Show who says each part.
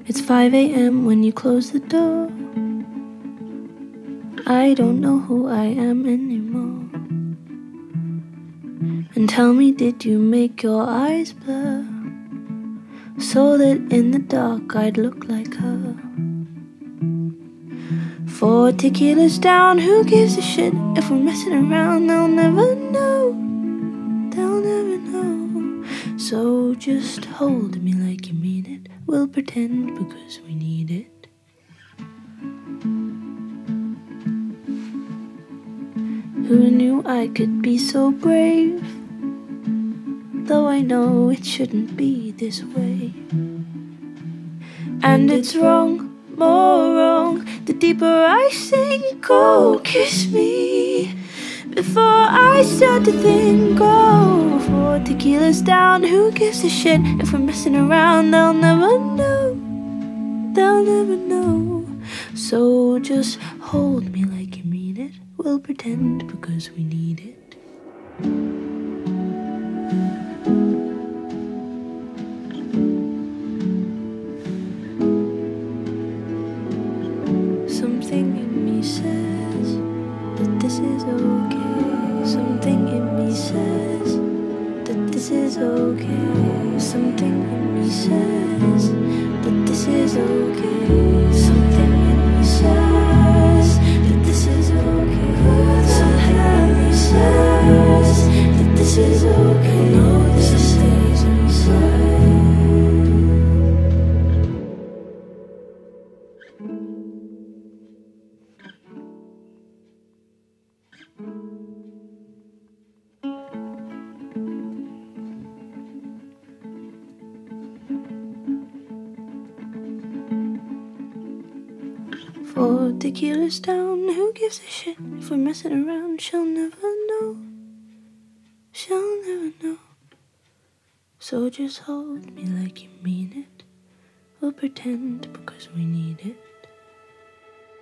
Speaker 1: It's 5 a.m. when you close the door. I don't know who I am anymore. And tell me, did you make your eyes blur so that in the dark I'd look like her? 4 tequilas down, who gives a shit if we're messing around? They'll never know, they'll never know. So just hold me like you mean it. We'll pretend because we need it. Who knew I could be so brave? Though I know it shouldn't be this way. And it's wrong, more wrong. The deeper I sink, oh, kiss me before I start to think. Oh, 4 tequilas down, who gives a shit if we're messing around? They'll never know, they'll never know. So just hold me like you mean it. We'll pretend because we need it. Something in me says that this is okay. Something in me says that this is okay. Something in me says that this is okay. Something in me says that this is okay. Something in me says that this is okay. No, this stays inside. Four tequilas down, who gives a shit if we're messing around? She'll never know, she'll never know. So just hold me like you mean it. We'll pretend because we need it.